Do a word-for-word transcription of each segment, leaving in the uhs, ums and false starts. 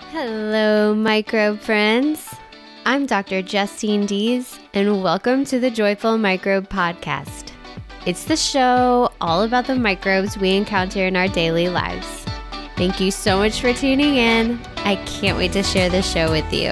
Hello, microbe friends. I'm Doctor Justine Dees, and welcome to the Joyful Microbe Podcast. It's the show all about the microbes we encounter in our daily lives. Thank you so much for tuning in. I can't wait to share this show with you.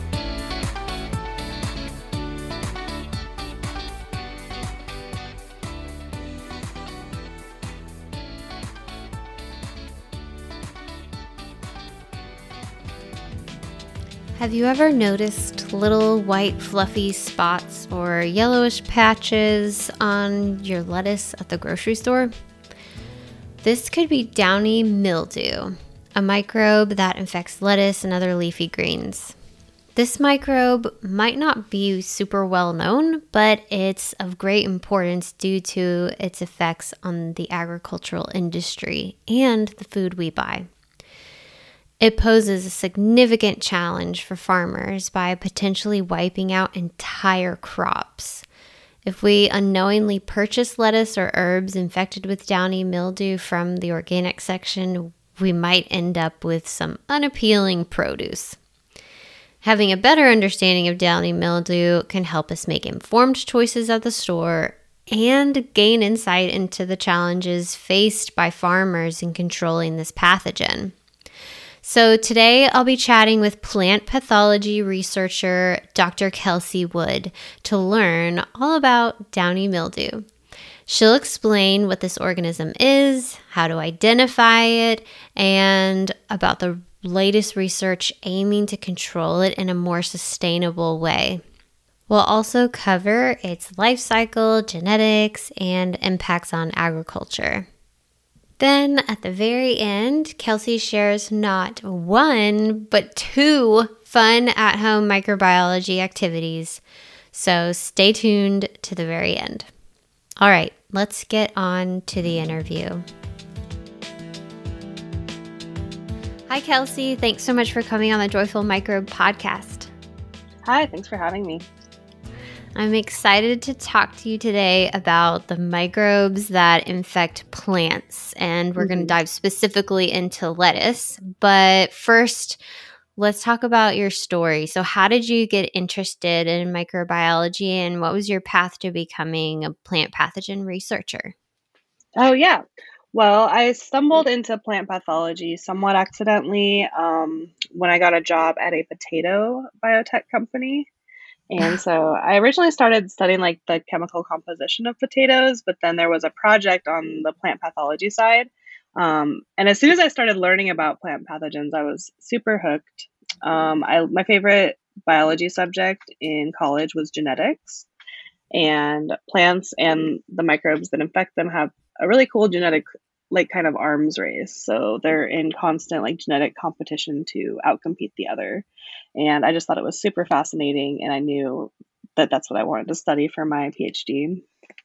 Have you ever noticed little white fluffy spots or yellowish patches on your lettuce at the grocery store? This could be downy mildew, a microbe that infects lettuce and other leafy greens. This microbe might not be super well known, but it's of great importance due to its effects on the agricultural industry and the food we buy. It poses a significant challenge for farmers by potentially wiping out entire crops. If we unknowingly purchase lettuce or herbs infected with downy mildew from the organic section, we might end up with some unappealing produce. Having a better understanding of downy mildew can help us make informed choices at the store and gain insight into the challenges faced by farmers in controlling this pathogen. So today I'll be chatting with plant pathology researcher Doctor Kelsey Wood to learn all about downy mildew. She'll explain what this organism is, how to identify it, and about the latest research aiming to control it in a more sustainable way. We'll also cover its life cycle, genetics, and impacts on agriculture. Then at the very end, Kelsey shares not one, but two fun at-home microbiology activities. So stay tuned to the very end. All right, let's get on to the interview. Hi, Kelsey. Thanks so much for coming on the Joyful Microbe Podcast. Hi, thanks for having me. I'm excited to talk to you today about the microbes that infect plants, and we're mm-hmm. going to dive specifically into lettuce. But first, let's talk about your story. So how did you get interested in microbiology, and what was your path to becoming a plant pathogen researcher? Oh, yeah. Well, I stumbled into plant pathology somewhat accidentally um, when I got a job at a potato biotech company. And so I originally started studying like the chemical composition of potatoes, but then there was a project on the plant pathology side. Um, and as soon as I started learning about plant pathogens, I was super hooked. Um, I, my favorite biology subject in college was genetics, and plants and the microbes that infect them have a really cool genetic like kind of arms race. So they're in constant like genetic competition to outcompete the other. And I just thought it was super fascinating. And I knew that that's what I wanted to study for my PhD.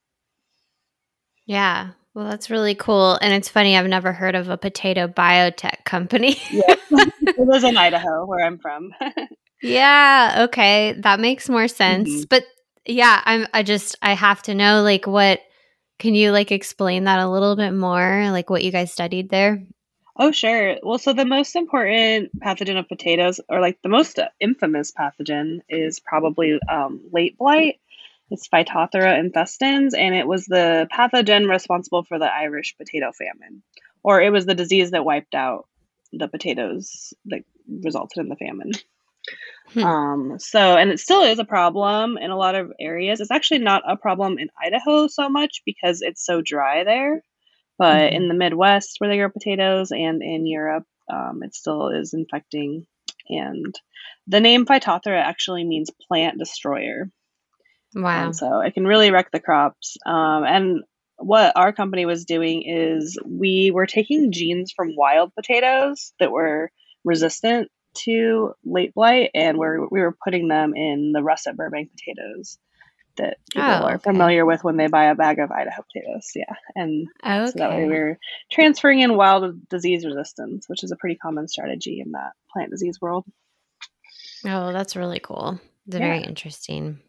Yeah. Well, that's really cool. And it's funny, I've never heard of a potato biotech company. Yeah. It was in Idaho, where I'm from. Yeah. Okay. That makes more sense. Mm-hmm. But yeah, I'm, I just, I have to know, like, what, can you like explain that a little bit more, like what you guys studied there? Oh, sure. Well, so the most important pathogen of potatoes, or like the most infamous pathogen, is probably um, late blight. It's Phytophthora infestans, and it was the pathogen responsible for the Irish potato famine, or it was the disease that wiped out the potatoes that resulted in the famine. Hmm. Um, so, and it still is a problem in a lot of areas. It's actually not a problem in Idaho so much because it's so dry there. But mm-hmm. in the Midwest, where they grow potatoes, and in Europe, um, it still is infecting. And the name Phytophthora actually means plant destroyer. Wow. And so it can really wreck the crops. Um, and what our company was doing is we were taking genes from wild potatoes that were resistant to late blight, and we're, we were putting them in the russet Burbank potatoes that people oh, are okay. familiar with when they buy a bag of Idaho potatoes. Yeah. And okay. so that way we're transferring in wild disease resistance, which is a pretty common strategy in that plant disease world. Oh, that's really cool. It's yeah. very interesting.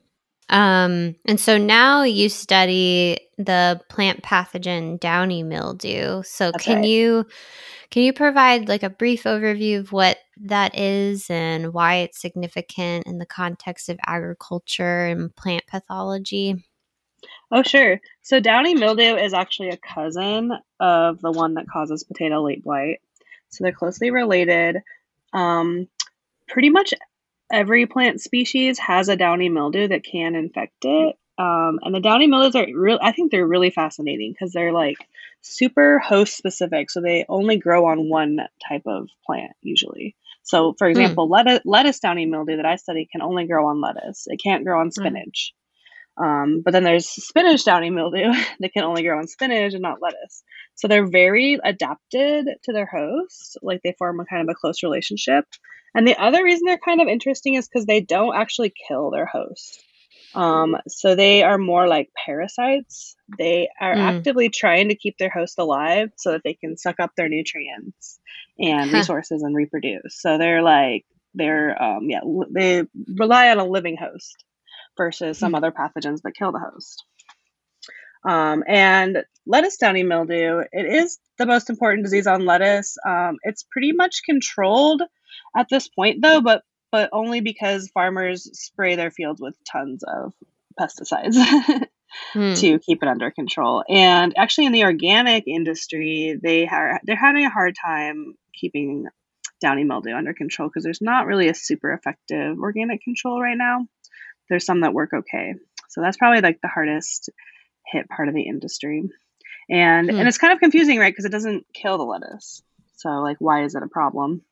Um, and so now you study the plant pathogen downy mildew. So That's can right. you can you provide like a brief overview of what that is and why it's significant in the context of agriculture and plant pathology? Oh, sure. So downy mildew is actually a cousin of the one that causes potato late blight. So they're closely related. Um, pretty much every plant species has a downy mildew that can infect it. Um, and the downy mildews are real. I think they're really fascinating because they're like super host specific. So they only grow on one type of plant usually. So, for Hmm. example, lettuce, lettuce downy mildew that I study can only grow on lettuce. It can't grow on Uh, spinach. Um, but then there's spinach downy mildew that can only grow on spinach and not lettuce. So they're very adapted to their host, like they form a kind of a close relationship. And the other reason they're kind of interesting is because they don't actually kill their host. Um, so they are more like parasites. They are hmm. actively trying to keep their host alive so that they can suck up their nutrients and Huh. resources and reproduce. So they're like they're um, yeah li- they rely on a living host versus Hmm. some other pathogens that kill the host. Um, and lettuce downy mildew, it is the most important disease on lettuce. Um, it's pretty much controlled at this point, though, but but only because farmers spray their fields with tons of pesticides Hmm. to keep it under control. And actually, in the organic industry, they are they're having a hard time keeping downy mildew under control because there's not really a super effective organic control right now. There's some that work okay. So that's probably like the hardest hit part of the industry. And Hmm. and it's kind of confusing, right? Because it doesn't kill the lettuce. So like why is it a problem?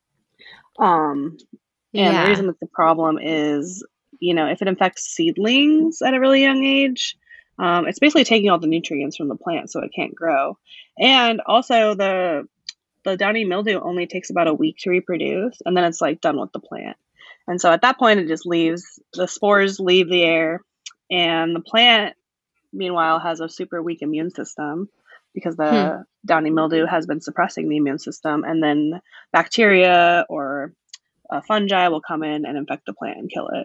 Um and the Yeah. reason that the problem is, you know, if it infects seedlings at a really young age, um, it's basically taking all the nutrients from the plant so it can't grow. And also the the downy mildew only takes about a week to reproduce and then it's like done with the plant. And so at that point it just leaves the spores leave the air and the plant meanwhile has a super weak immune system because Hmm. the downy mildew has been suppressing the immune system and then bacteria or uh, fungi will come in and infect the plant and kill it.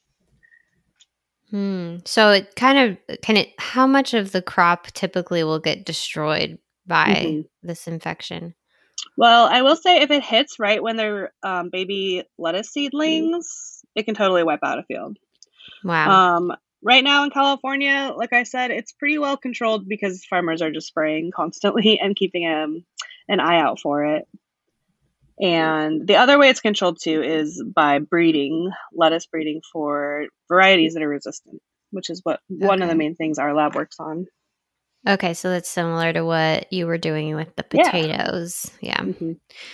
Hmm. So it kind of can it how much of the crop typically will get destroyed by hmm this infection? Well, I will say if it hits right when they're um, baby lettuce seedlings, it can totally wipe out a field. Wow. Um, right now in California, like I said, it's pretty well controlled because farmers are just spraying constantly and keeping um, an eye out for it. And the other way it's controlled too is by breeding, lettuce breeding for varieties that are resistant, which is what one of the Okay. main things our lab works on. Okay, so that's similar to what you were doing with the Yeah. potatoes. Yeah. hmm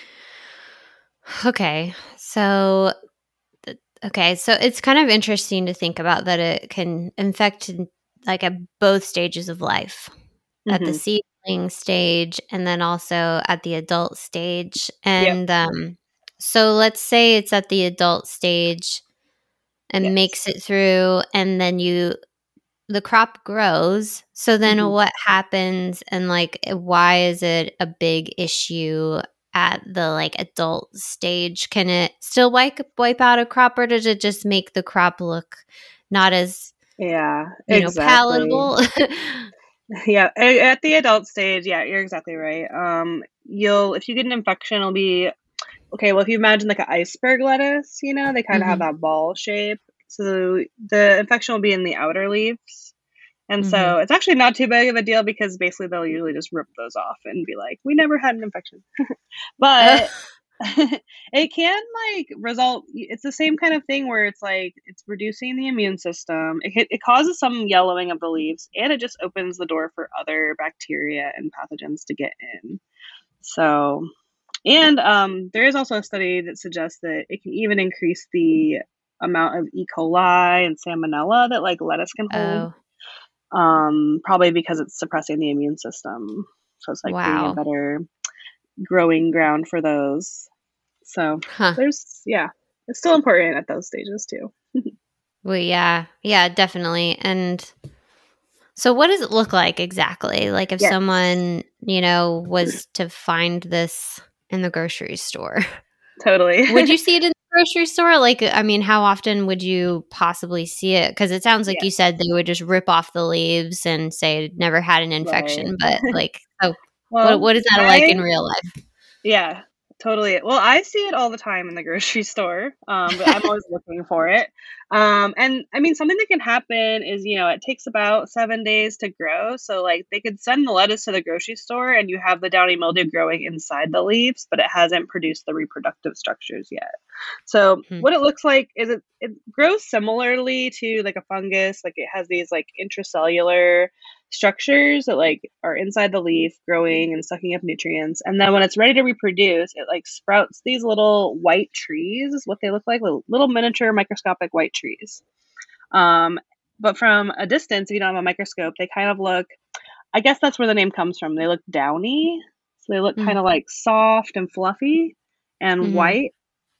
Okay. So th- okay, so it's kind of interesting to think about that it can infect in- like at both stages of life. At the hmm seedling stage and then also at the adult stage. Yep. And um so let's say it's at the adult stage and makes Yes. it through and then you the crop grows. So then hmm what happens and like why is it a big issue at the like adult stage? Can it still wipe wipe out a crop or does it just make the crop look not as, Yeah, you know, exactly. palatable? Yeah, a- at the adult stage, yeah, you're exactly right. Um, you'll if you get an infection, it'll be okay. Well, if you imagine like an iceberg lettuce, you know, they kind of have Mhm. that ball shape. So the infection will be in the outer leaves. And Mhm. so it's actually not too big of a deal because basically they'll usually just rip those off and be like, we never had an infection. But it can like result, it's the same kind of thing where it's like it's reducing the immune system. It, it causes some yellowing of the leaves and it just opens the door for other bacteria and pathogens to get in. So, and um, there is also a study that suggests that it can even increase the amount of E. coli and salmonella that like lettuce can hold Oh, um, probably because it's suppressing the immune system. So it's like being a wow. better growing ground for those. So Huh. there's, yeah, it's still important at those stages too. Well, yeah. Yeah, definitely. And so what does it look like exactly? Like if Yes, someone, you know, was to find this in the grocery store, totally. would you see it in the grocery store? Like, I mean, how often would you possibly see it? Because it sounds like Yeah, you said they would just rip off the leaves and say it never had an right. infection, but like, oh, what Well, what is that like in I real life? yeah, totally. Well, I see it all the time in the grocery store, um, but I'm always looking for it. Um, and I mean, something that can happen is, you know, it takes about seven days to grow. So, like, they could send the lettuce to the grocery store and you have the downy mildew growing inside the leaves, but it hasn't produced the reproductive structures yet. So, Hmm. what it looks like is it, it grows similarly to like a fungus. Like, it has these like intracellular structures that like are inside the leaf growing and sucking up nutrients, and then when it's ready to reproduce it like sprouts these little white trees is what they look like, little, little miniature microscopic white trees. um, but from a distance, if you don't have a microscope, they kind of look, I guess that's where the name comes from, they look downy, so they look kind Mm, of like soft and fluffy and mhm, white.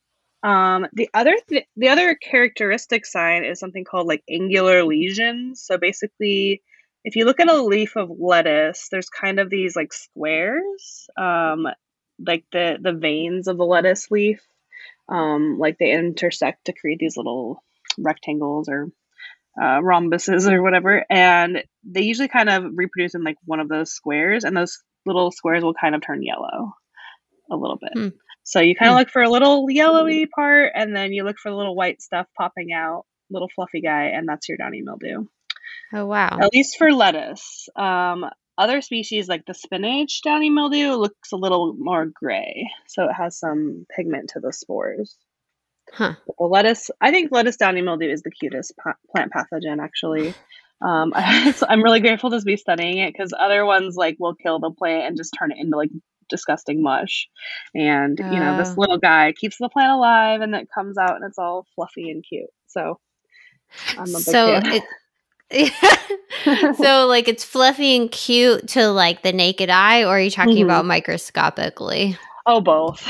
Um, the other th- the other characteristic sign is something called like angular lesions. So basically, if you look at a leaf of lettuce, there's kind of these like squares, um, like the the veins of the lettuce leaf, um, like they intersect to create these little rectangles or uh, rhombuses or whatever, and they usually kind of reproduce in like one of those squares, and those little squares will kind of turn yellow a little bit. hmm, So you kind of hmm. look for a little yellowy part, and then you look for the little white stuff popping out, little fluffy guy, and that's your downy mildew. Oh, wow. At least for lettuce. Um, other species like the spinach downy mildew looks a little more gray, so it has some pigment to the spores. Huh. But the lettuce, I think lettuce downy mildew is the cutest pa- plant pathogen, actually. Um, so I'm really grateful to be studying it because other ones like will kill the plant and just turn it into like disgusting mush. And you know, this Oh. little guy keeps the plant alive, and it comes out and it's all fluffy and cute. So I'm a big So fan. it so like it's fluffy and cute to like the naked eye, or are you talking hmm about microscopically? Oh, both.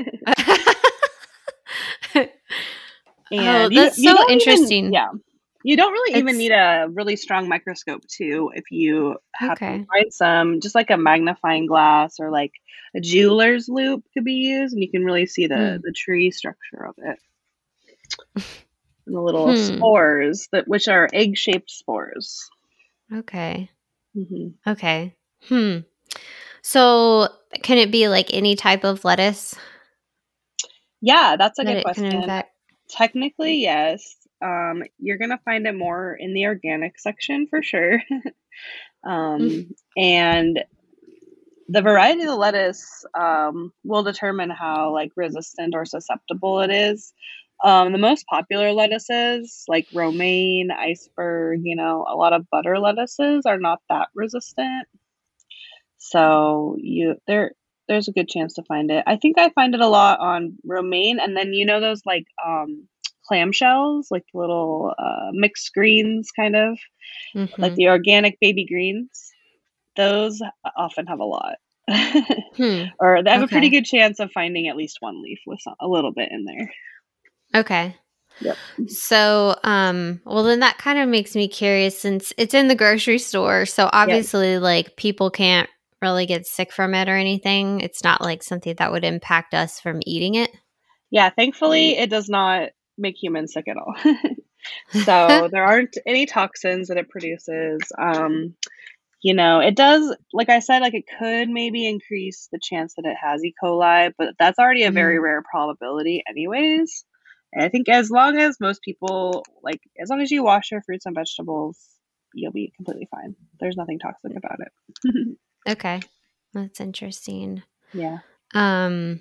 Oh, And you that's you so don't even, interesting. yeah, you don't really even It's need a really strong microscope too if you have to okay. find some, just like a magnifying glass or like a jeweler's loupe could be used, and you can really see the Hmm. the tree structure of it and the little Hmm. spores that which are egg-shaped spores. Okay. hmm Okay. Hmm. So can it be like any type of lettuce Yeah, that's a that good it can question. infect? Technically, yes. Um, you're gonna find it more in the organic section for sure. Mm, um, and the variety of the lettuce um, will determine how like resistant or susceptible it is. Um, the most popular lettuces, like romaine, iceberg, you know, a lot of butter lettuces are not that resistant. So you there there's a good chance to find it. I think I find it a lot on romaine, and then you know those like um, clamshells, like little uh, mixed greens, kind of like mhm. the organic baby greens. Those often have a lot. Hmm. Or they have a pretty Okay. good chance of finding at least one leaf with some, a little bit in there. Okay. Yep. So, um, well, then that kind of makes me curious since it's in the grocery store. So Yep. obviously, like people can't really get sick from it or anything. It's not like something that would impact us from eating it. Yeah, thankfully it does not make humans sick at all. So there aren't any toxins that it produces. Um, you know, it does, like I said, like it could maybe increase the chance that it has E. coli, but that's already a very Mm, rare probability, anyways. And I think as long as most people, like, as long as you wash your fruits and vegetables, you'll be completely fine. There's nothing toxic about it. okay. That's interesting. Yeah. Um,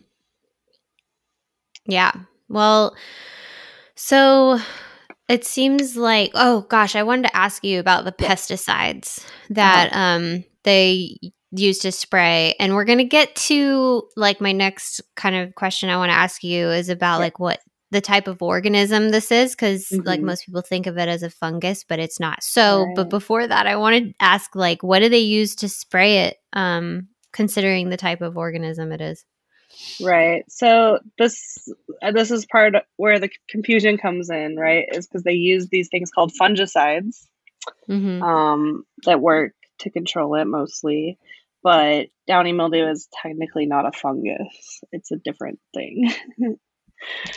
yeah. Well, so it seems like, oh gosh, I wanted to ask you about the Yeah. pesticides Uh-huh. that um they use to spray. And we're going to get to like my next kind of question I want to ask you is about Yeah. like what the type of organism this is cuz like hmm most people think of it as a fungus, but it's not. So, but Right. before that, I wanted to ask like what do they use to spray it um considering the type of organism it is? Right. So this uh, this is part where the confusion comes in, right? Is because they use these things called fungicides Mhm. um, that work to control it mostly. But downy mildew is technically not a fungus; it's a different thing.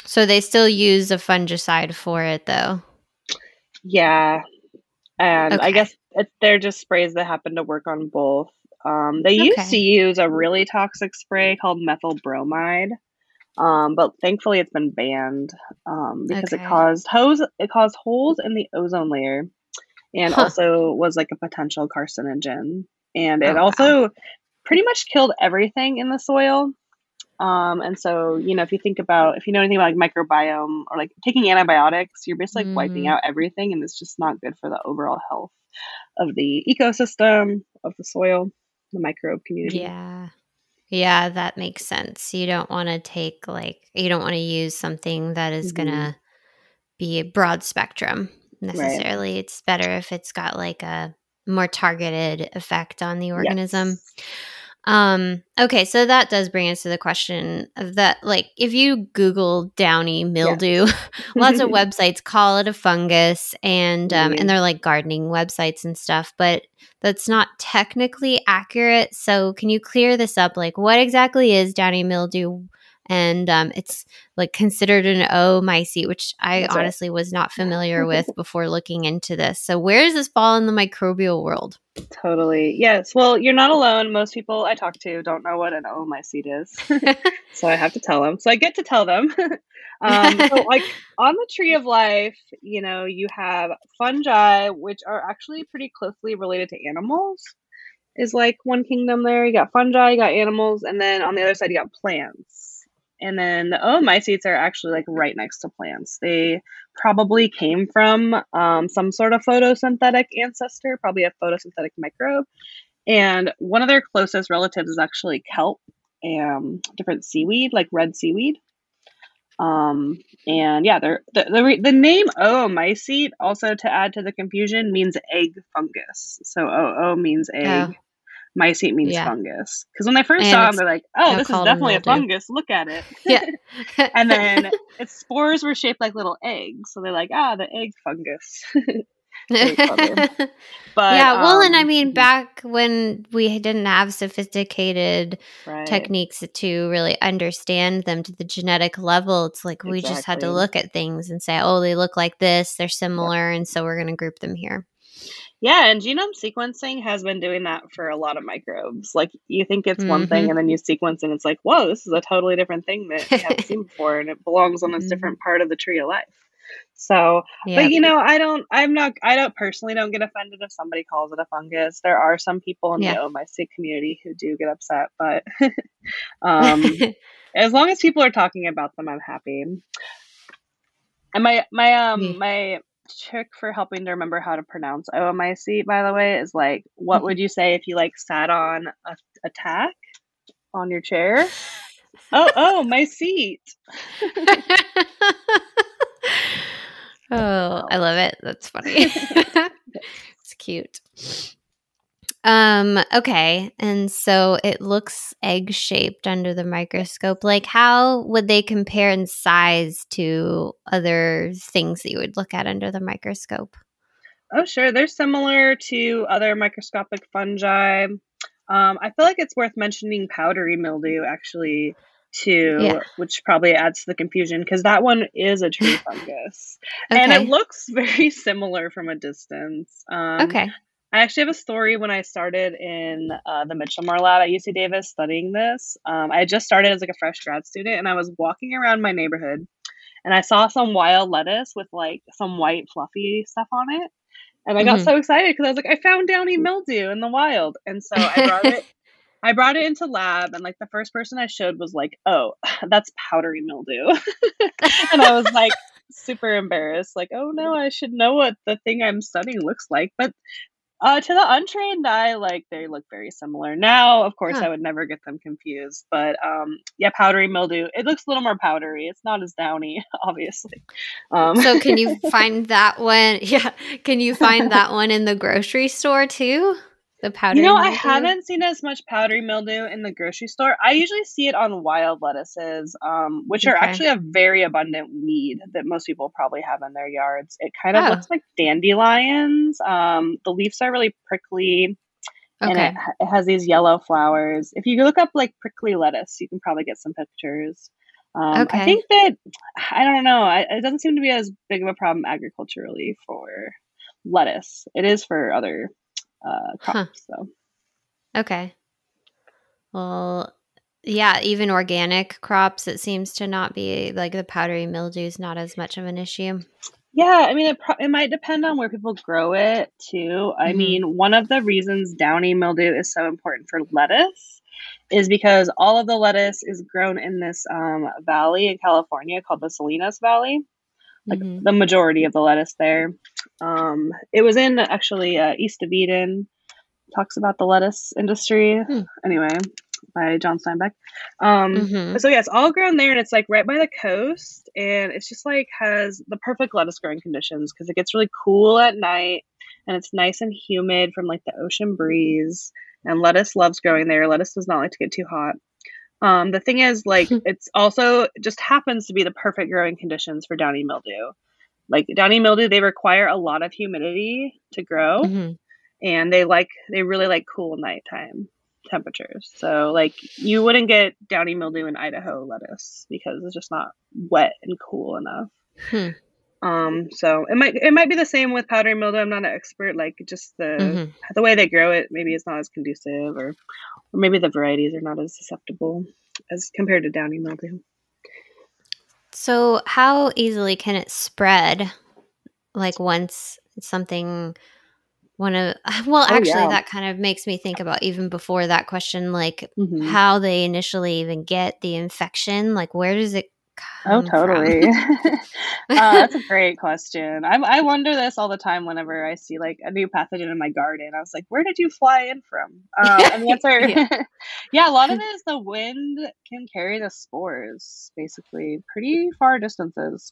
So they still use a fungicide for it, though. Yeah, and I Okay. guess it, they're just sprays that happen to work on both. Um, they used to Okay. use a really toxic spray called methyl bromide, um, but thankfully it's been banned um, because it Okay. caused hose it caused holes in the ozone layer and Huh. also was like a potential carcinogen. And it Oh, wow. also pretty much killed everything in the soil. Um, and so, you know, if you think about, if you know anything about like microbiome or like taking antibiotics, you're basically like wiping Mm, out everything, and it's just not good for the overall health of the ecosystem, of the soil, the microbe community. yeah. Yeah, that makes sense. You don't want to take, like, you don't want to use something that is going Hmm. to be a broad spectrum Right. necessarily. It's better if it's got like a more targeted effect on the organism. Yes. Um, okay, so that does bring us to the question of that, like, if you Google downy Yes. mildew, lots of websites call it a fungus, and um, and Mhm. they're like gardening websites and stuff, but that's not technically accurate. So can you clear this up? Like, what exactly is downy mildew? And um, it's like considered an oomycete, which I That's right. honestly was not familiar with before looking into this. So where does this fall in the microbial world? Totally. Yes. Well, you're not alone. Most people I talk to don't know what an oomycete is. So I have to tell them. So I get to tell them. um, so, like, on the tree of life, you know, you have fungi, which are actually pretty closely related to animals, is like one kingdom there. You got fungi, you got animals, and then on the other side, you got plants. And then the oomycetes are actually like right next to plants. They probably came from um, some sort of photosynthetic ancestor, probably a photosynthetic microbe. And one of their closest relatives is actually kelp and different seaweed, like red seaweed. Um, and yeah, they're, the, the, the name oomycete, also to add to the confusion, means egg fungus. So O O means egg, Oh, mycete means yeah. fungus. Because when they first And saw them, it's they're like, oh, now this is called a definitely a mildew. fungus. Look at it. Yeah. And then its spores were shaped like little eggs. So they're like, ah, the egg fungus. Very clever. But, Yeah, well, and I um, mean, mhm, back when we didn't have sophisticated right. techniques to really understand them to the genetic level, it's like we just had to Exactly. look at things and say, oh, they look like this, they're Yep. similar, and so we're going to group them here. Yeah, and genome sequencing has been doing that for a lot of microbes. Like, you think it's one thing, Mm-hmm. and then you sequence, and it's like, whoa, this is a totally different thing that we haven't seen before, and it belongs on this hmm different part of the tree of life. So, but Yep. you know, I don't, I'm not, I don't personally don't get offended if somebody calls it a fungus. There are some people in the Yeah. oomycete community who do get upset, but um, as long as people are talking about them, I'm happy. And my my Yeah. um my trick for helping to remember how to pronounce oomycete, by the way, is like, what would you say if you like sat on a, a tack on your chair? Oh, oh, my seat. Oh, I So, love it. That's funny. It's cute. Um, okay. And so it looks egg shaped under the microscope. Like, how would they compare in size to other things that you would look at under the microscope? oh, sure, they're similar to other microscopic fungi. Um, I feel like it's worth mentioning powdery mildew actually Yeah. too, which probably adds to the confusion because that one is a tree fungus, and it Okay. looks very similar from a distance. Um, Okay. I actually have a story when I started in uh, the Mitchellmore lab at U C Davis studying this. Um, I had just started as like a fresh grad student, and I was walking around my neighborhood, and I saw some wild lettuce with like some white fluffy stuff on it, and I got hmm so excited because I was like, I found downy mildew in the wild, and so I brought it. I brought it into lab, and like the first person I showed was like, "Oh, that's powdery mildew," and I was like super embarrassed, like, "Oh no, I should know what the thing I'm studying looks like." But uh, to the untrained eye, like, they look very similar. Now, of course, Huh. I would never get them confused, but um, yeah, powdery mildew. It looks a little more powdery. It's not as downy, obviously. Um, So can you find that one? Yeah. Can you find that one in the grocery store too? The you powdery know, I mildew? haven't seen as much powdery mildew in the grocery store. I usually see it on wild lettuces, um, which are Okay. actually a very abundant weed that most people probably have in their yards. It kind of Oh, looks like dandelions. Um, the leaves are really prickly, and it, okay. it has these yellow flowers. If you look up like prickly lettuce, you can probably get some pictures. Um, I Okay. think that, I don't know, I, it doesn't seem to be as big of a problem agriculturally for lettuce. It is for other uh, Huh. crops, though. Okay. Well, yeah, even organic crops, it seems to not be like the powdery mildew is not as much of an issue. Yeah, I mean, it, pro- it might depend on where people grow it too. I Mm-hmm. mean, one of the reasons downy mildew is so important for lettuce is because all of the lettuce is grown in this um, valley in California called the Salinas Valley. Like Mm-hmm. the majority of the lettuce there. Um, it was in actually uh, East of Eden. Talks about the lettuce industry. Hmm. Anyway, by John Steinbeck. Um, Mm-hmm. so yeah, it's all grown there, and it's like right by the coast, and it's just like has the perfect lettuce growing conditions because it gets really cool at night, and it's nice and humid from like the ocean breeze. And lettuce loves growing there. Lettuce does not like to get too hot. Um, the thing is, like, it's also just happens to be the perfect growing conditions for downy mildew. Like downy mildew, they require a lot of humidity to grow, Mm-hmm. and they like they really like cool nighttime temperatures. So like you wouldn't get downy mildew in Idaho lettuce because it's just not wet and cool enough. Hmm. Um, so it might it might be the same with powdery mildew. I'm not an expert. Like just the Mm-hmm. the way they grow it, maybe it's not as conducive, or or maybe the varieties are not as susceptible as compared to downy mildew. So, how easily can it spread? Like once something, one of, well, Oh actually, yeah. that kind of makes me think about even before that question, like Hmm. how they initially even get the infection. Like, where does it Oh, come from? totally. uh, that's a great question. I I wonder this all the time whenever I see like a new pathogen in my garden. I was like, where did you fly in from? Um, and the Yeah. answer, yeah, a lot of it is the wind can carry the spores basically pretty far distances.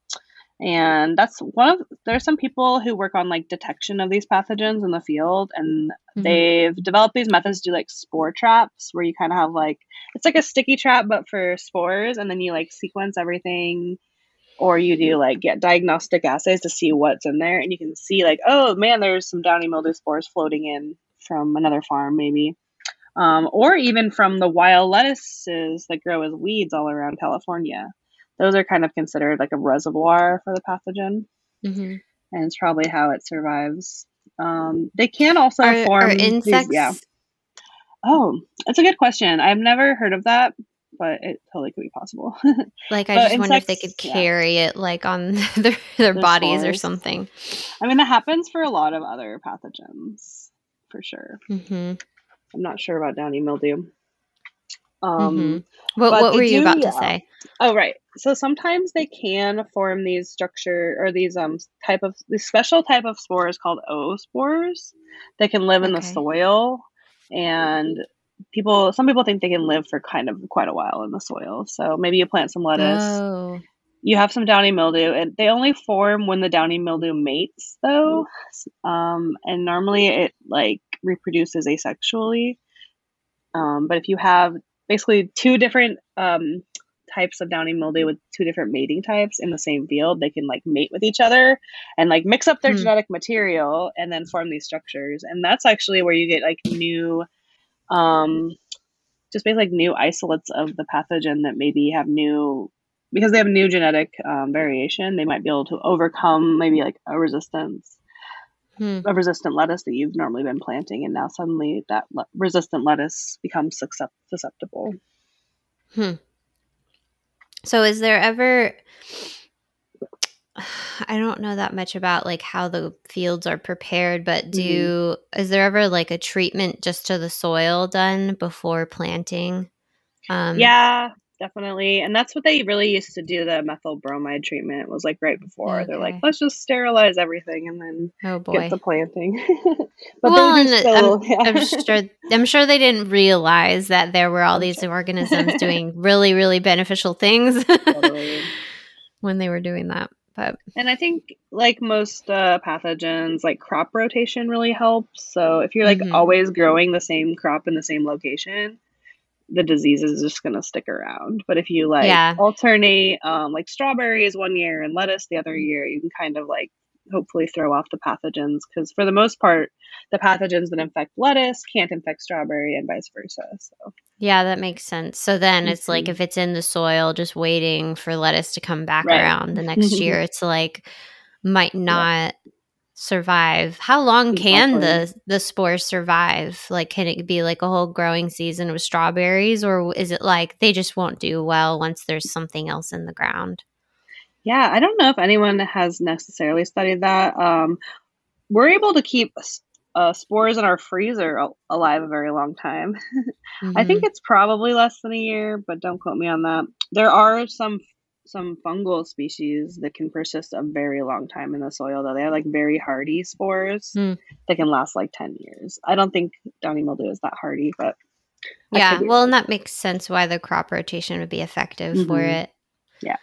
And that's one of there's some people who work on like detection of these pathogens in the field, and Hmm. they've developed these methods to do like spore traps where you kind of have like it's like a sticky trap but for spores, and then you like sequence everything, or you do like get diagnostic assays to see what's in there, and you can see like, oh man, there's some downy mildew spores floating in from another farm maybe, um, or even from the wild lettuces that grow as weeds all around California. Those are kind of considered like a reservoir for the pathogen, Hmm. and it's probably how it survives. Um, they can also Are are form these, yeah. insects Oh, that's a good question. I've never heard of that, but it totally could be possible. like? I But just wonder if they insects, could yeah, carry it like on their their the bodies or spores. something. I mean, that happens for a lot of other pathogens, for sure. Hmm. I'm not sure about downy mildew. Hmm. Um, What but what they were you do, about to yeah. say? Oh, right. So sometimes they can form these structure or these um type of these special type of spores called oospores that can live in the Okay. soil, and people some people think they can live for kind of quite a while in the soil. So maybe you plant some lettuce, Oh. you have some downy mildew, and they only form when the downy mildew mates though. Um, and normally it like reproduces asexually. Um, but if you have basically two different um, types of downy mildew with two different mating types in the same field, they can like mate with each other and like mix up their Hmm. genetic material and then form these structures. And that's actually where you get like new, um, just basically like new isolates of the pathogen that maybe have new, because they have new genetic um, variation, they might be able to overcome maybe like a resistance Hmm. a resistant lettuce that you've normally been planting, and now suddenly that le- resistant lettuce becomes suscept- susceptible. Hmm. So is there ever I don't know that much about like how the fields are prepared, but Hmm. do is there ever like a treatment just to the soil done before planting? Um Yeah, definitely. And that's what they really used to do. The methyl bromide treatment was like right before. They're like, okay. let's just sterilize everything and then Oh get to boy. planting. But they Well, do and it- I'm still, yeah. I'm sure I'm sure they didn't realize that there were all I'm these sure. organisms doing really really beneficial things Totally. when they were doing that. But And I think, like most uh, pathogens, like crop rotation really helps. So if you're like mhm. always growing the same crop in the same location, the disease is just going to stick around. But if you like Yeah. alternate, um, like strawberries one year and lettuce the other year, you can kind of like hopefully throw off the pathogens, because for the most part, the pathogens that infect lettuce can't infect strawberry and vice versa. So Yeah, that makes sense. So then it's like mhm. if it's in the soil, just waiting for lettuce to come back Right. around the next year, it's like might Yep, not survive. How long can exactly. the the spores survive? Like, can it be like a whole growing season of strawberries, or is it like they just won't do well once there's something else in the ground? Yeah, I don't know if anyone has necessarily studied that. Um, we're able to keep s- uh, spores in our freezer al- alive a very long time. I think Mm-hmm. it's probably less than a year, but don't quote me on that. There are some some fungal species that can persist a very long time in the soil, though. They have like very hardy spores Mm. that can last like ten years. I don't think downy mildew is that hardy, but I could Yeah, be well, and wrong. that makes sense why the crop rotation would be effective for Hmm. it. Yeah.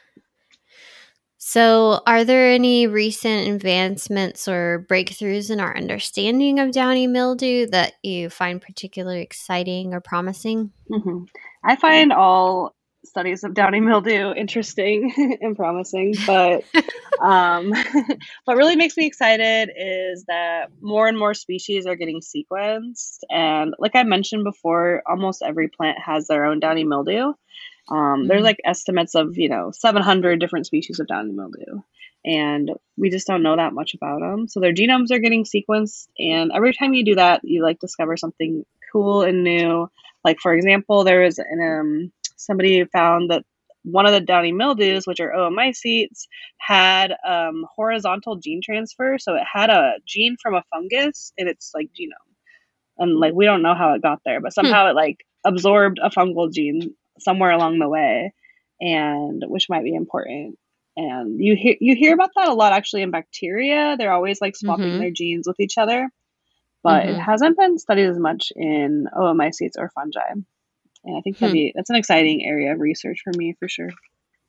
So, are there any recent advancements or breakthroughs in our understanding of downy mildew that you find particularly exciting or promising? Hmm. I find all studies of downy mildew interesting and promising, but um, what really makes me excited is that more and more species are getting sequenced. And like I mentioned before, almost every plant has their own downy mildew. Um, there's Mm. like estimates of, you know, seven hundred different species of downy mildew. And we just don't know that much about them. So their genomes are getting sequenced. And every time you do that, you like discover something cool and new. Like, for example, there was an, um, somebody found that one of the downy mildews, which are oomycetes, had um, horizontal gene transfer. So it had a gene from a fungus in its like genome, and like we don't know how it got there, but Hmm. somehow it like absorbed a fungal gene somewhere along the way, and which might be important. And you hear you hear about that a lot actually in bacteria. They're always like swapping Mm-hmm. their genes with each other, but it Mm-hmm. hasn't been studied as much in oomycetes or fungi. And I think that'd Hmm. be that's an exciting area of research for me for sure.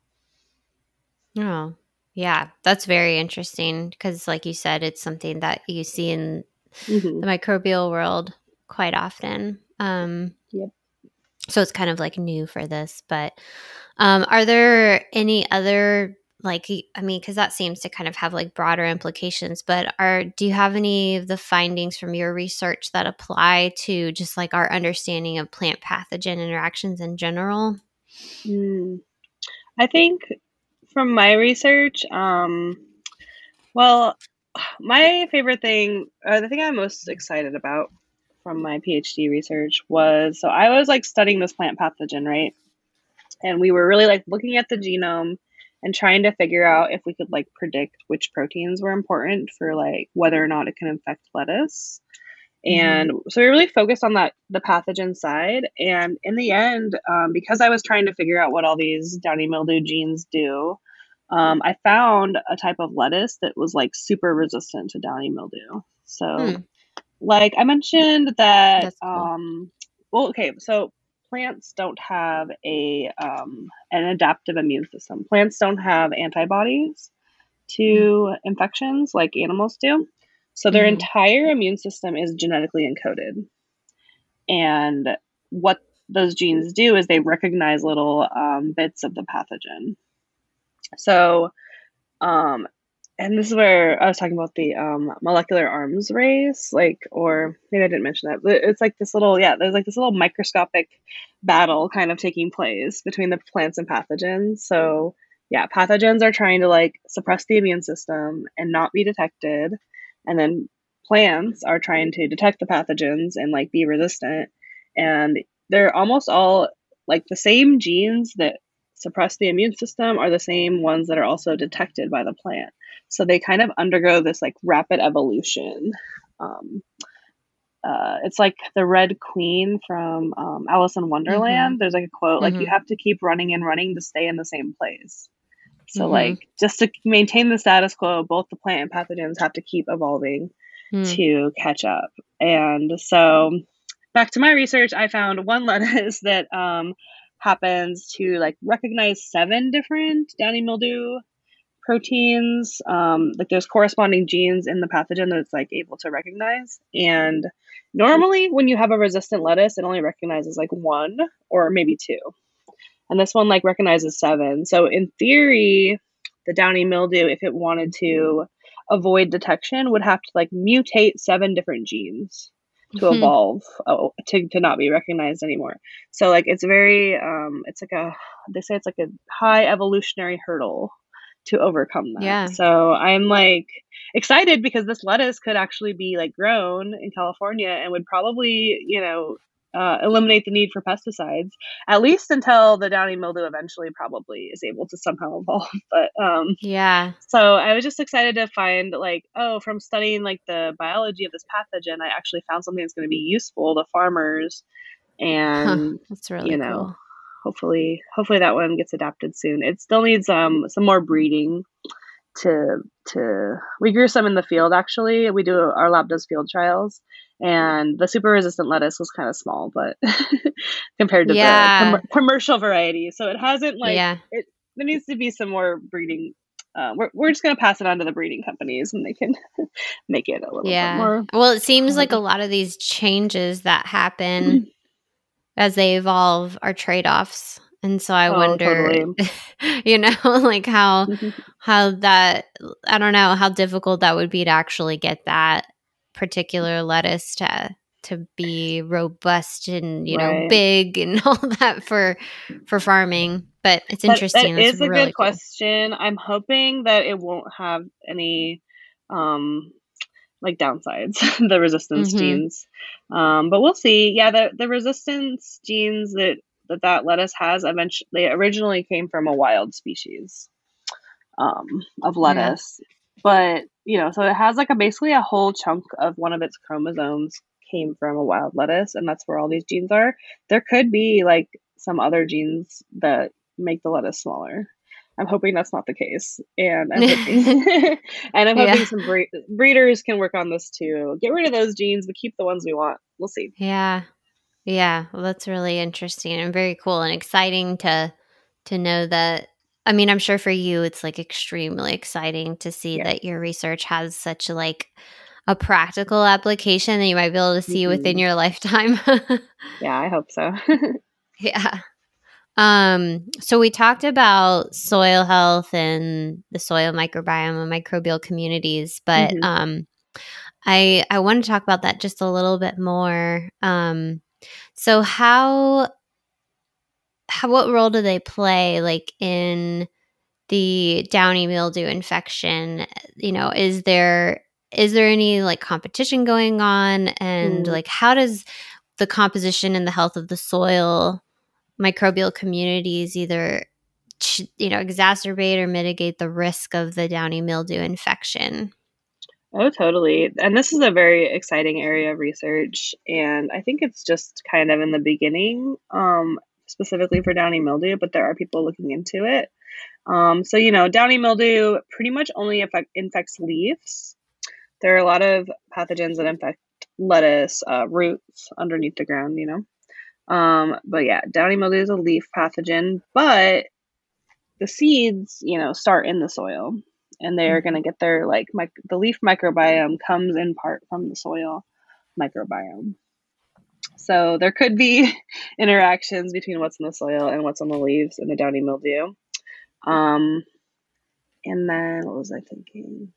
Oh, yeah, that's very interesting because, like you said, it's something that you see in Hmm. the microbial world quite often. Um, Yep. so it's kind of like new for this. But um, are there any other like y- I mean, because that seems to kind of have like broader implications. But are do you have any of the findings from your research that apply to just like our understanding of plant pathogen interactions in general? Mm. I think from my research, um, well, my favorite thing, or the thing I'm most excited about from my PhD research was, so I was like studying this plant pathogen, right? And we were really like looking at the genome and trying to figure out if we could like predict which proteins were important for like whether or not it can infect lettuce. Mm-hmm. And so we really focused on that, the pathogen side. And in the end, um, because I was trying to figure out what all these downy mildew genes do, um, I found a type of lettuce that was like super resistant to downy mildew. So, Hmm, like I mentioned that, that's cool. um, well, okay, so plants don't have a um, an adaptive immune system. Plants don't have antibodies to infections like animals do. So their Mm-hmm. entire immune system is genetically encoded. And what those genes do is they recognize little um, bits of the pathogen. So, um, and this is where I was talking about the um, molecular arms race, like, or maybe I didn't mention that, but it's like this little, yeah, there's like this little microscopic battle kind of taking place between the plants and pathogens. So, yeah, pathogens are trying to like suppress the immune system and not be detected. And then plants are trying to detect the pathogens and like be resistant. And they're almost all like the same genes that suppress the immune system are the same ones that are also detected by the plant. So they kind of undergo this like rapid evolution. Um, uh, it's like the Red Queen from um, Alice in Mm-hmm. Wonderland. There's like a quote like, you Mm-hmm. have to keep running and running to stay in the same place. So Mm-hmm. like just to maintain the status quo, both the plant and pathogens have to keep evolving Hmm. to catch up. And so back to my research, I found one lettuce that um, happens to like recognize seven different downy mildew proteins. Um, like there's corresponding genes in the pathogen that it's like able to recognize. And normally, when you have a resistant lettuce, it only recognizes like one or maybe two. And this one like recognizes seven. So in theory, the downy mildew, if it wanted to avoid detection would have to like mutate seven different genes to evolve oh, to, to not be recognized anymore. So like it's very um it's like a they say it's like a high evolutionary hurdle to overcome that. Yeah. So I'm like excited because this lettuce could actually be like grown in California and would probably, you know, uh, eliminate the need for pesticides, at least until the downy mildew eventually probably is able to somehow evolve. But um, Yeah. so I was just excited to find like, oh, from studying like the biology of this pathogen, I actually found something that's going to be useful to farmers, Huh. and That's really you know, cool. hopefully, hopefully that one gets adapted soon. It still needs um some more breeding to to we grew some in the field. Actually, we do our lab does field trials, and the super resistant lettuce was kind of small, but compared to the Yeah. com- commercial variety, so it hasn't like Yeah. it. There needs to be some more breeding. Uh, we're we're just gonna pass it on to the breeding companies, and they can make it a little bit Yeah. more. Well, it seems like a Um, lot of these changes that happen as they evolve are trade-offs. And so I oh, wonder, totally. you know, like how how that I don't know how difficult that would be to actually get that particular lettuce to to be robust and, you know, Right. big and all that for for farming. But it's That that interesting. That's is a good really cool. question. I'm hoping that it won't have any um like downsides, the resistance Mhm. genes. Um, but we'll see. Yeah, the the resistance genes that that, that lettuce has eventually they originally came from a wild species um of Yeah. lettuce. But, you know, so it has like a basically a whole chunk of one of its chromosomes came from a wild lettuce, and that's where all these genes are. There could be like some other genes that make the lettuce smaller. I'm hoping that's not the case, and I'm hoping, and I'm hoping Yeah. some bre- breeders can work on this too. Get rid of those genes, but keep the ones we want. We'll see. Yeah. Yeah, well, that's really interesting and very cool and exciting to to know that. I mean, I'm sure for you, it's like extremely exciting to see Yeah. that your research has such like a practical application that you might be able to see within hmm your lifetime. Yeah, I hope so. Yeah. Um, so we talked about soil health and the soil microbiome and microbial communities, but hmm um, I I want to talk about that just a little bit more. Um, so how how what role do they play like in the downy mildew infection? You know, is there is there any like competition going on, and Mm. like how does the composition and the health of the soil microbial communities either ch- you know exacerbate or mitigate the risk of the downy mildew infection? Oh, totally. And this is a very exciting area of research, and I think it's just kind of in the beginning, um, specifically for downy mildew, but there are people looking into it. Um, so, you know, downy mildew pretty much only affect, infects leaves. There are a lot of pathogens that infect lettuce, uh, roots underneath the ground, you know. Um, but yeah, downy mildew is a leaf pathogen, but the seeds, you know, start in the soil, and they're going Mhm. to get their like mic- the leaf microbiome comes in part from the soil microbiome. So there could be interactions between what's in the soil and what's on the leaves in the downy mildew. Um, and then what was I thinking?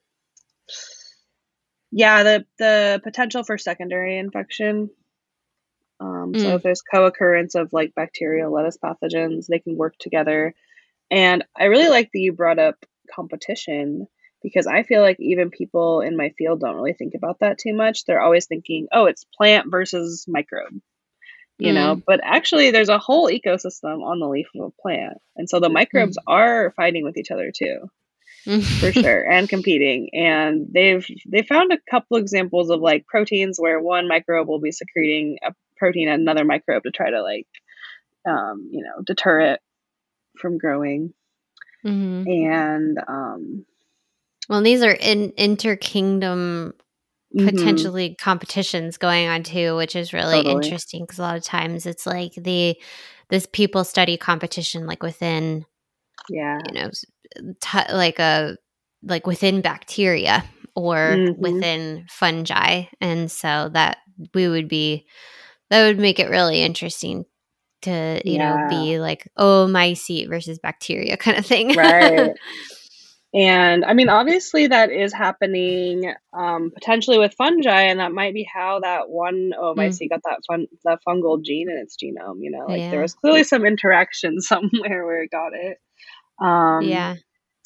Yeah, the the potential for secondary infection. Um, so Mm. if there's co-occurrence of like bacterial lettuce pathogens, they can work together. And I really like that you brought up competition, because I feel like even people in my field don't really think about that too much. They're always thinking, oh, it's plant versus microbe, you know, Mm. but actually there's a whole ecosystem on the leaf of a plant. And so the microbes Mm. are fighting with each other too, for Mm. sure, and competing. And they've they found a couple examples of like proteins where one microbe will be secreting a protein at another microbe to try to like um, you know, deter it from growing. Mhm. And um Well, these are in inter-kingdom mhm, potentially competitions going on too, which is really totally. interesting because a lot of times it's like the this people study competition like within Yeah. you know s- t- like a like within bacteria or Mhm. within fungi, and so that we would be that would make it really interesting to you know Yeah. be like, oh, my seat versus bacteria kind of thing. Right. And I mean, obviously, that is happening um, potentially with fungi, and that might be how that one Mm, oomycete got that fun that fungal gene in its genome. You know, like there yeah. was clearly some interaction somewhere where it got it. Um, Yeah.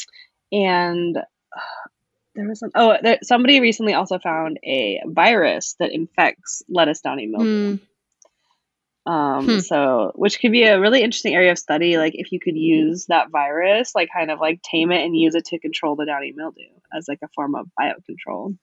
and there was some, oh, there, somebody recently also found a virus that infects lettuce downy mildew. Hmm. Um, Hmm. so which could be a really interesting area of study, like if you could use that virus, like kind of like tame it and use it to control the downy mildew as like a form of biocontrol.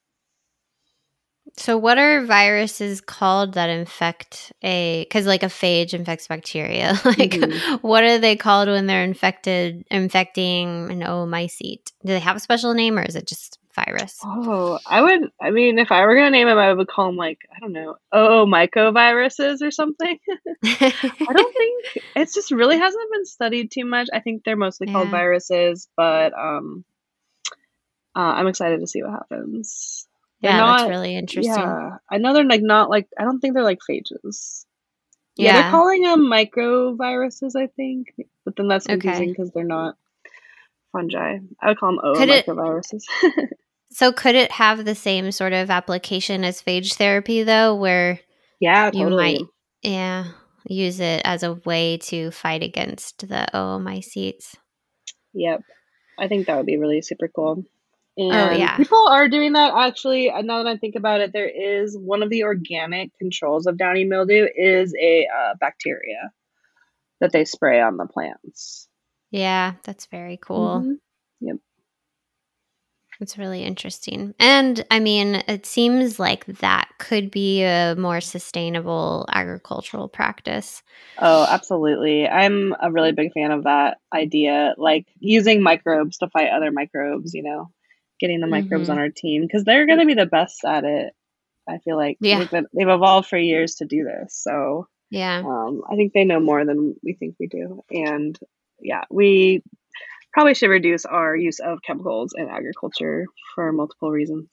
So, what are viruses called that infect a? Because like a phage infects bacteria. Like, hmm what are they called when they're infected, infecting an oomycete? Do they have a special name, or is it just virus? Oh, I would. I mean, if I were gonna name them, I would call them like I don't know, oh, mycoviruses or something. I don't think it's just really hasn't been studied too much. I think they're mostly called Yeah, viruses, but um, uh, I'm excited to see what happens. They're yeah, that's not. really interesting. Yeah, I know they're like not like. I don't think they're like phages. Yeah, they're Yeah. calling them microviruses, I think, but then that's confusing Okay. because they're not fungi. I would call them Could it? oomycoviruses. So, could it have the same sort of application as phage therapy, though, where Yeah, you totally. might, yeah, use it as a way to fight against the oomycetes? Yep. I think that would be really super cool. Oh, And yeah. people are doing that actually. uh, Now that I think about it, there is one of the organic controls of downy mildew is a uh, bacteria that they spray on the plants. Yeah, that's very cool. hmm Yep. It's really interesting. And I mean, it seems like that could be a more sustainable agricultural practice. Oh, absolutely. I'm a really big fan of that idea, like using microbes to fight other microbes, you know, getting the microbes on Hmm. our team because they're going to be the best at it. I feel like Yeah. they've been they've evolved for years to do this. So, Yeah. um, I think they know more than we think we do. And yeah, we probably should reduce our use of chemicals in agriculture for multiple reasons.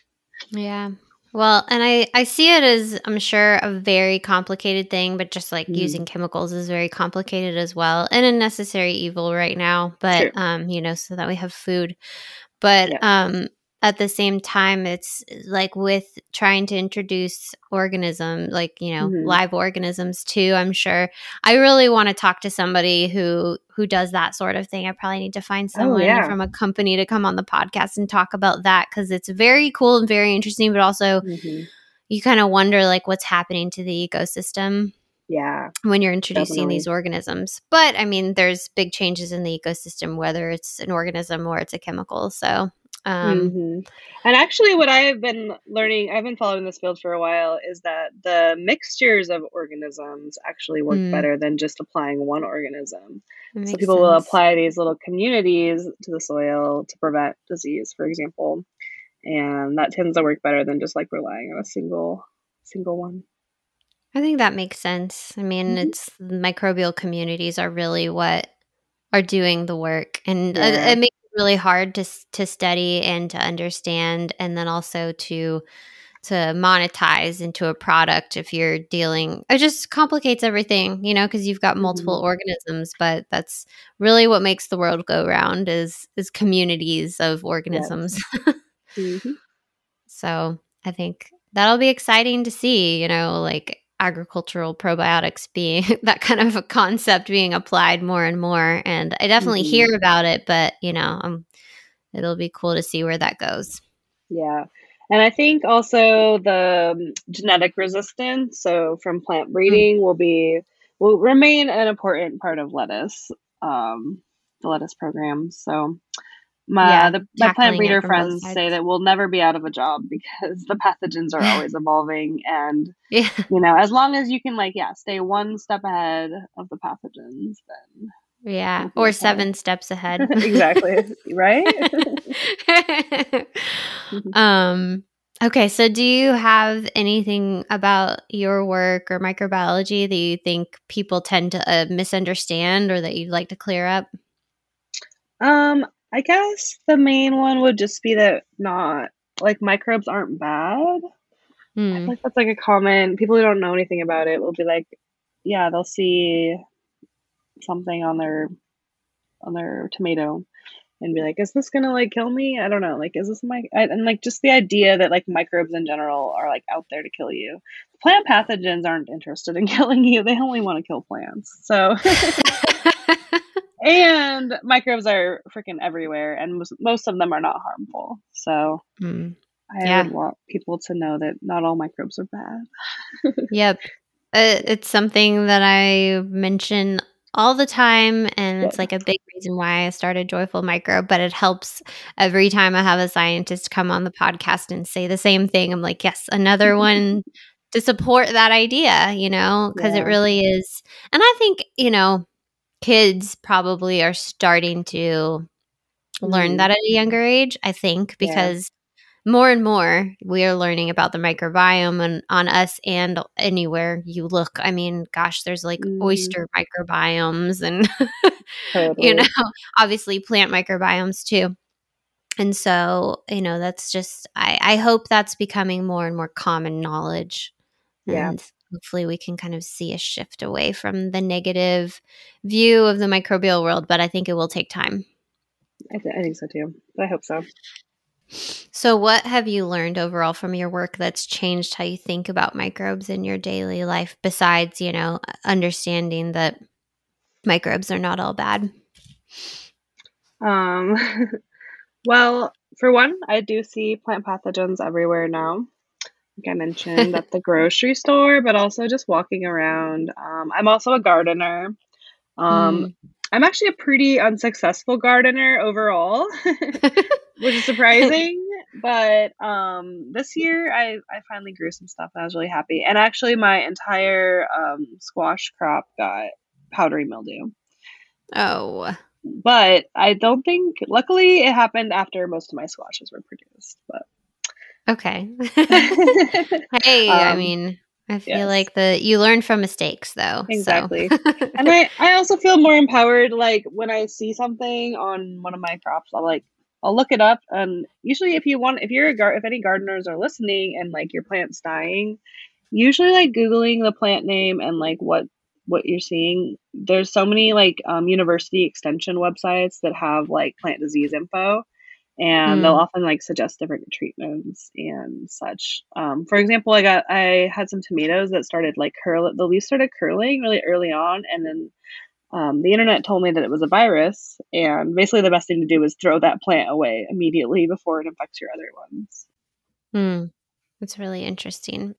Yeah. Well, and I, I see it as, I'm sure, a very complicated thing, but just like Mm, using chemicals is very complicated as well and a necessary evil right now. But, true. um, you know, so that we have food. But Yeah. um, at the same time, it's like with trying to introduce organism, like, you know, hmm live organisms too, I'm sure. I really want to talk to somebody who who does that sort of thing. I probably need to find Oh, someone yeah. from a company to come on the podcast and talk about that because it's very cool and very interesting, but also hmm you kind of wonder like what's happening to the ecosystem Yeah, when you're introducing these definitely. organisms. But I mean, there's big changes in the ecosystem, whether it's an organism or it's a chemical. So, um, hmm And actually, what I have been learning, I've been following this field for a while, is that the mixtures of organisms actually work mm, better than just applying one organism. it So makes people will sense. apply these little communities to the soil to prevent disease, for example, and that tends to work better than just like relying on a single single one. I think that makes sense. I mean, hmm it's microbial communities are really what are doing the work, and it, Yeah. it makes it really hard to s- to study and to understand, and then also to to monetize into a product if you're dealing. It just complicates everything, you know, because you've got multiple hmm organisms. But that's really what makes the world go round is is communities of organisms. Yes. hmm So I think that'll be exciting to see, you know, like agricultural probiotics being that kind of a concept being applied more and more. And I definitely hmm hear about it, but, you know, um, it'll be cool to see where that goes. Yeah. And I think also the um, genetic resistance, so from plant Mm. breeding, will be will remain an important part of lettuce, um, the lettuce program. So my Yeah, the, my plant tackling it breeder from both friends say sides. that we'll never be out of a job because the pathogens are always evolving, and Yeah. you know, as long as you can like yeah, stay one step ahead of the pathogens, then Yeah. we'll be Or okay. seven steps ahead. Exactly. Right? um okay, so do you have anything about your work or microbiology that you think people tend to uh, misunderstand or that you'd like to clear up? Um, I guess the main one would just be that not like microbes aren't bad. I Hmm. feel like that's like a common people who don't know anything about it will be like, yeah, they'll see something on their on their tomato and be like, is this gonna like kill me? I don't know. Like, is this my I, and like just the idea that like microbes in general are like out there to kill you. Plant pathogens aren't interested in killing you. They only want to kill plants. So and microbes are freaking everywhere, and most, most of them are not harmful. So Mm. I Yeah. would want people to know that not all microbes are bad. Yep. Uh, it's something that I mention all the time, and it's Good. like a big reason why I started Joyful Micro, but it helps every time I have a scientist come on the podcast and say the same thing. I'm like, yes, another one to support that idea, you know, because it Yeah. really is. And I think, you know, kids probably are starting to learn Mm, that at a younger age, I think, yeah. because more and more we are learning about the microbiome and on us and anywhere you look. I mean, gosh, there's like Mm, oyster microbiomes and, you know, totally. obviously plant microbiomes too. And so, you know, that's just, I, I hope that's becoming more and more common knowledge. Yeah. And hopefully we can kind of see a shift away from the negative view of the microbial world. But I think it will take time. I, th- I think so too. I hope so. So, what have you learned overall from your work that's changed how you think about microbes in your daily life, besides, you know, understanding that microbes are not all bad? Um, well, for one, I do see plant pathogens everywhere now. Like I mentioned, at the grocery store, but also just walking around. Um, I'm also a gardener. Um, Mm. I'm actually a pretty unsuccessful gardener overall, which is surprising. But um, this year, I, I finally grew some stuff, and I was really happy. And actually, my entire um, squash crop got powdery mildew. Oh, But I don't think, luckily, it happened after most of my squashes were produced. But okay. Hey, I um, mean, I feel yes, like the you learn from mistakes, though. So, exactly. And I, I also feel more empowered. Like when I see something on one of my crops, I'll like, I'll look it up. And usually, if you want, if you're a gar, if any gardeners are listening and like your plant's dying, usually like Googling the plant name and like what what you're seeing. There's so many like um, university extension websites that have like plant disease info, and they'll mm, often like suggest different treatments and such. Um, for example, I got I had some tomatoes that started like curl. The leaves started curling really early on, and then um, the internet told me that it was a virus. And basically, the best thing to do is throw that plant away immediately before it infects your other ones. mm, it's really interesting.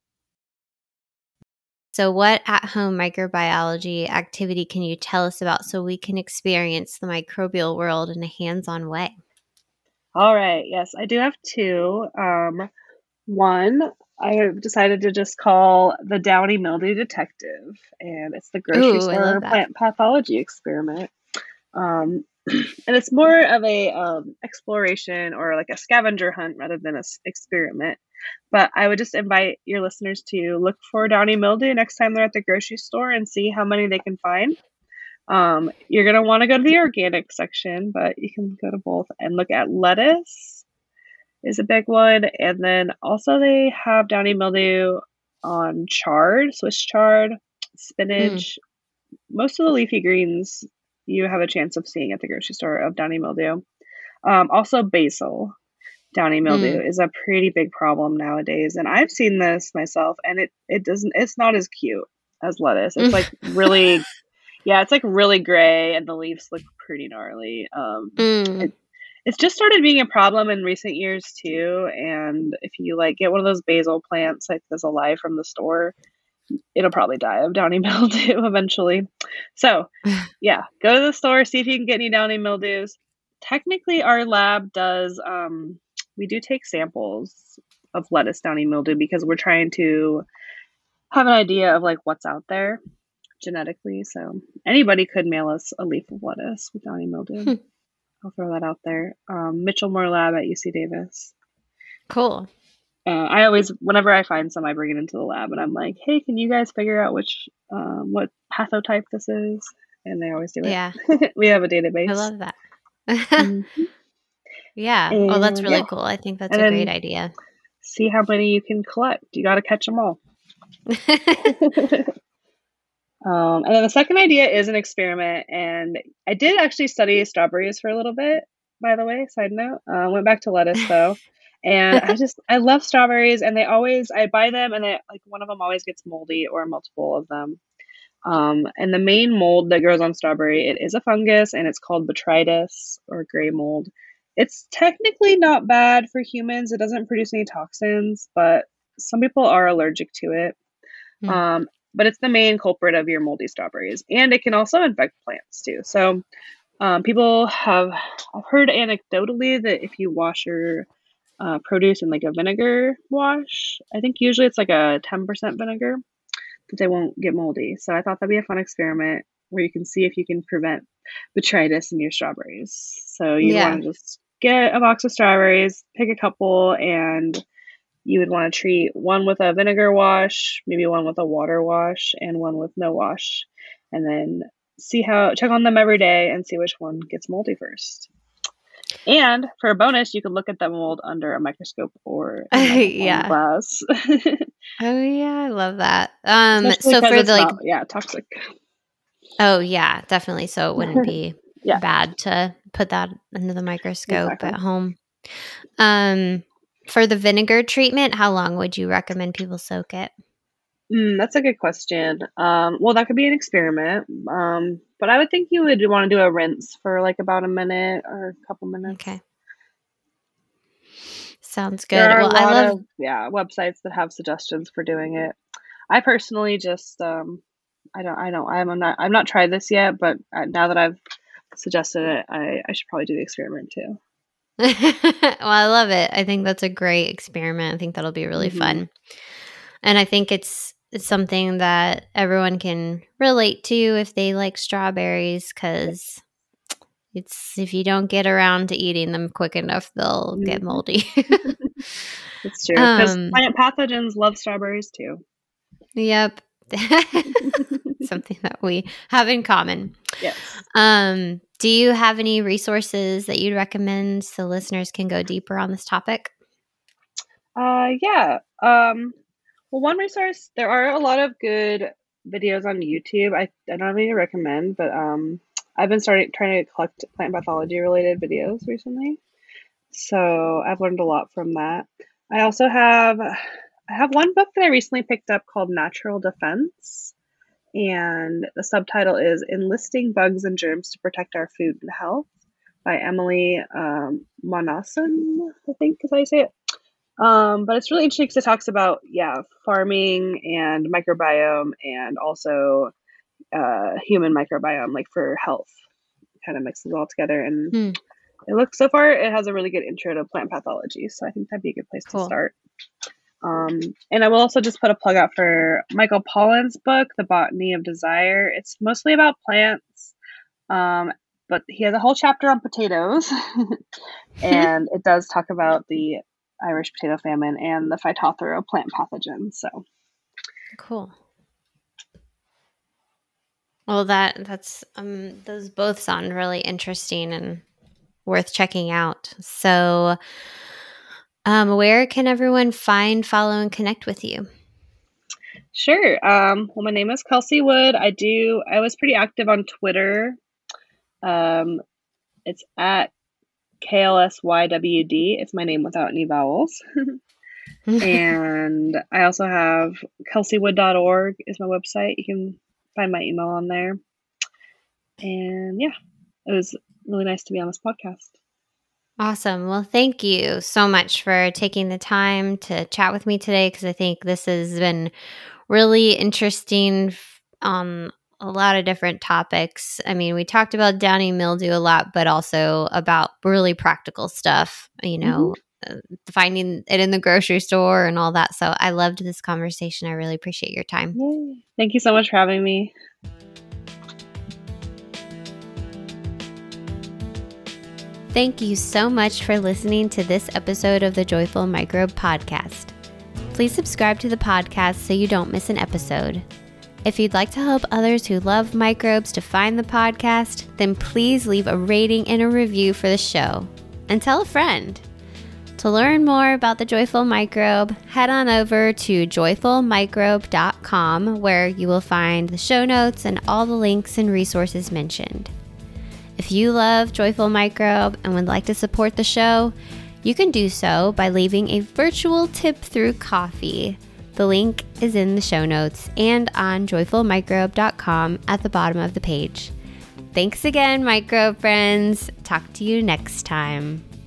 So, what at home microbiology activity can you tell us about so we can experience the microbial world in a hands on way? All right, yes, I do have two. Um, one, I have decided to just call the Downy Mildew Detective, and it's the grocery Ooh, I love store that. plant pathology experiment. Um, and it's more of a um, exploration or like a scavenger hunt rather than an experiment. But I would just invite your listeners to look for downy mildew next time they're at the grocery store and see how many they can find. Um, you're going to want to go to the organic section, but you can go to both and look at lettuce is a big one. And then also they have downy mildew on chard, Swiss chard, Mm, spinach. Most of the leafy greens you have a chance of seeing at the grocery store of downy mildew. Um, also basil. Downy mildew mm. is a pretty big problem nowadays, and I've seen this myself, and it it doesn't it's not as cute as lettuce. It's like really yeah, it's like really gray, and the leaves look pretty gnarly. Um, Mm. it it's just started being a problem in recent years too, and if you like get one of those basil plants like that's alive from the store, it'll probably die of downy mildew eventually. So, yeah, go to the store, see if you can get any downy mildews. Technically, our lab does, um, we do take samples of lettuce downy mildew because we're trying to have an idea of like what's out there genetically. So, anybody could mail us a leaf of lettuce with downy mildew. Hmm. I'll throw that out there. Um, Mitchell Moore Lab at U C Davis. Cool. Uh, I always, whenever I find some, I bring it into the lab and I'm like, hey, can you guys figure out which, um, what pathotype this is? And they always do Yeah, it. We have a I database. love that. Mhm. Yeah. Oh, that's And really yeah, cool. I think that's and a great then idea. see how many you can collect. You got to catch them all. Um, and then the second idea is an experiment. And I did actually study strawberries for a little bit. by the way, side note. Uh, went back to lettuce though. And I just, I love strawberries and they always, I buy them and they, like one of them always gets moldy or multiple of them. Um, and the main mold that grows on strawberry, it is a fungus and it's called botrytis or gray mold. It's technically not bad for humans. It doesn't produce any toxins, but some people are allergic to it. Mm. Um, but it's the main culprit of your moldy strawberries. And it can also infect plants too. So um, people have, I've heard anecdotally that if you wash your uh, produce in like a vinegar wash, I think usually it's like a ten percent vinegar, that they won't get moldy. So I thought that'd be a fun experiment where you can see if you can prevent botrytis in your strawberries. So you yeah. want to just get a box of strawberries, pick a couple, and you would want to treat one with a vinegar wash, maybe one with a water wash, and one with no wash. And then see how, check on them every day and see which one gets moldy first. And for a bonus, you could look at the mold under a microscope or a yeah. glass. Oh yeah, I love that. Um, Especially so for the like, not, yeah, toxic. Oh yeah, definitely. So it wouldn't be yeah. bad to put that under the microscope exactly. at home. Um, for the vinegar treatment, how long would you recommend people soak it? Mm, that's a good question. Um, well, that could be an experiment. Um, but I would think you would want to do a rinse for like about a minute or a couple minutes. Okay. Sounds good. There are well, a lot I love of yeah websites that have suggestions for doing it. I personally just um, I don't I don't I'm not I'm not tried this yet, but now that I've suggested it, I I should probably do the experiment too. Well, I love it. I think that's a great experiment. I think that'll be really mm-hmm. fun, and I think it's it's something that everyone can relate to if they like strawberries, because it's if you don't get around to eating them quick enough, they'll mm-hmm. get moldy. It's true, because um, plant pathogens love strawberries too. Yep. Something that we have in common. Yes. Um, do you have any resources that you'd recommend so listeners can go deeper on this topic? Uh, yeah. Um, well, one resource, there are a lot of good videos on YouTube. I, I don't really recommend, but um, I've been starting trying to collect plant pathology related videos recently. So I've learned a lot from that. I also have, I have one book that I recently picked up called Natural Defense. And the subtitle is Enlisting Bugs and Germs to Protect Our Food and Health by Emily um, Monassen, I think is how you say it. Um, but it's really interesting because it talks about, yeah, farming and microbiome and also uh, human microbiome, like for health. Kind of mixes it all together. And hmm. it looks, so far, it has a really good intro to plant pathology. So I think that'd be a good place cool. to start. Um, and I will also just put a plug out for Michael Pollan's book, The Botany of Desire. It's mostly about plants, um, but he has a whole chapter on potatoes. And it does talk about the Irish potato famine and the Phytophthora plant pathogens. So cool. Well, that that's um, those both sound really interesting and worth checking out. So Um, where can everyone find, follow, and connect with you? Sure. Um, well, my name is Kelsey Wood. I do, I was pretty active on Twitter. Um, it's at K L S Y W D. It's my name without any vowels. And I also have kelsey wood dot org is my website. You can find my email on there. And yeah, it was really nice to be on this podcast. Awesome. Well, thank you so much for taking the time to chat with me today, because I think this has been really interesting on a lot of different topics. I mean, we talked about downy mildew a lot, but also about really practical stuff, you know, mm-hmm. uh, finding it in the grocery store and all that. So I loved this conversation. I really appreciate your time. Yay. Thank you so much for having me. Thank you so much for listening to this episode of the Joyful Microbe Podcast. Please subscribe to the podcast so you don't miss an episode. If you'd like to help others who love microbes to find the podcast, then please leave a rating and a review for the show. And tell a friend. To learn more about the Joyful Microbe, head on over to joyful microbe dot com, where you will find the show notes and all the links and resources mentioned. If you love Joyful Microbe and would like to support the show, you can do so by leaving a virtual tip through Ko-fi. The link is in the show notes and on joyful microbe dot com at the bottom of the page. Thanks again, microbe friends. Talk to you next time.